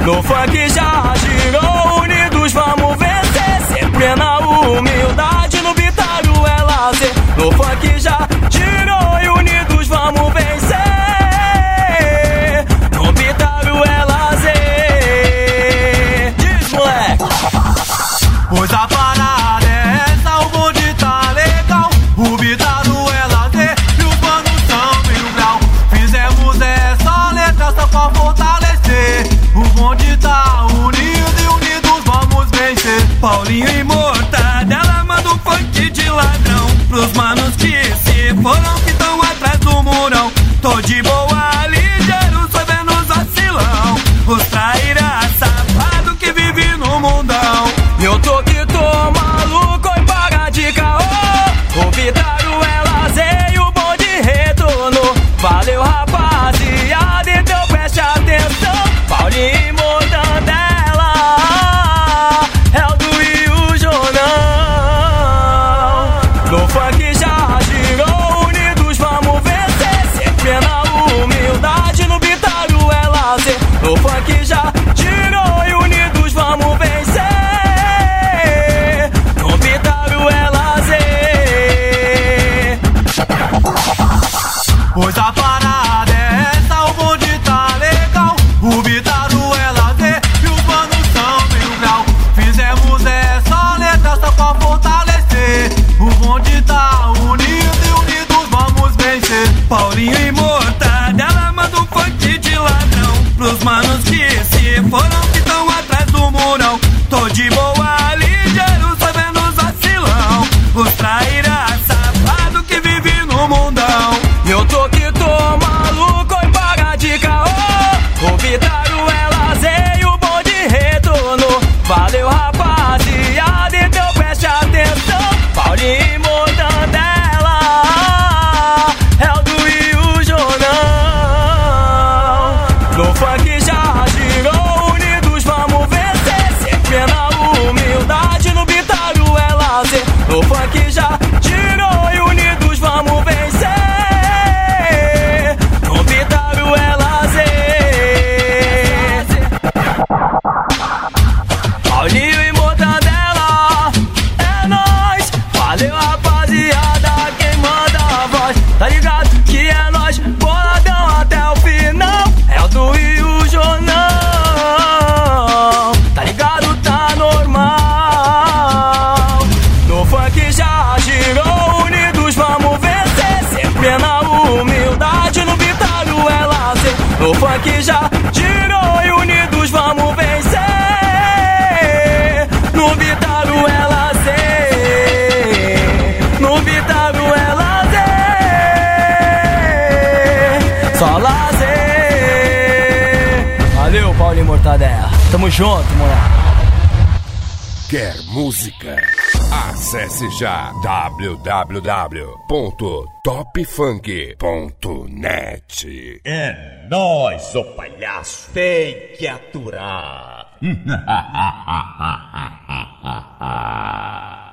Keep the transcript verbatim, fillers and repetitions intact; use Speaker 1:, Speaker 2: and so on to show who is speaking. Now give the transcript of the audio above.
Speaker 1: No funk já girou, unidos vamos vencer. Sempre na humildade, no Bitaro é lazer. No funk já girou e unidos vamos vencer. No Bitaro é lazer. Diz, moleque.
Speaker 2: Pois a parada é essa, o bonde tá legal. O Bitaro é lazer e os manos são mil grau. Fizemos essa letra só pra fortalecer. O bonde tá unido e unidos vamos vencer. Paulinho e Mortadela manda um funk de ladrão pros manos que se foram, que tão atrás do murão. Tô de boa, ligeiro, só vendo os vacilão. Os trairá safado que vive no mundão.
Speaker 1: Eu tô que tô maluco e paga de caô. O Bitaro é lazer e o bonde retornou. Valeu, rapaziada, então preste atenção. Paulinho e Mortadela, Eldo e o Jonão. No funk já girou, unidos vamos vencer. Sempre na humildade, no Bitaro é lazer. No funk já girou e unidos vamos vencer. No Bitaro é lazer.
Speaker 2: Pois a parada é essa, o bonde tá legal. O Bitaro é lazer e os manos são mil grau. Fizemos essa letra só pra fortalecer. O bonde tá unido e unidos vamos vencer. Paulinho e Mortadela manda um funk de ladrão pros manos que se foram, que tão atrás do murão. Tô de boa, ligeiro, só vendo os vacilão. Os trairá safado que vive no mundão.
Speaker 1: Eu tô que tô maluco e paga de caô. O Bitaro é lazer e o bonde retornou. Valeu, rapaziada, então preste atenção. Paulinho e Mortadela, Eldo e o Jonão. No funk já girou, unidos vamos vencer. Sempre na humildade, no Bitaro é lazer. No funk já girou e unidos vamos vencer. No Bitaro é lazer. Paulinho e Mortadela, é nóis. Valeu, rapaziada, quem manda a voz. Tá ligado que é nóis, boladão até o final. Eldo e o Jonão, tá ligado, tá normal. No funk já girou, unidos vamos vencer. Sempre na humildade, no Bitaro é lazer. No funk já girou e unidos vamos vencer. No Bitaro é lazer. No Bitaro é lazer. Só lazer. Valeu, Paulinho e Mortadela. Tamo junto, moleque.
Speaker 3: Quer música? Acesse já w w w ponto top funk ponto net.
Speaker 4: É nóis, ô palhaço. Tem que aturar.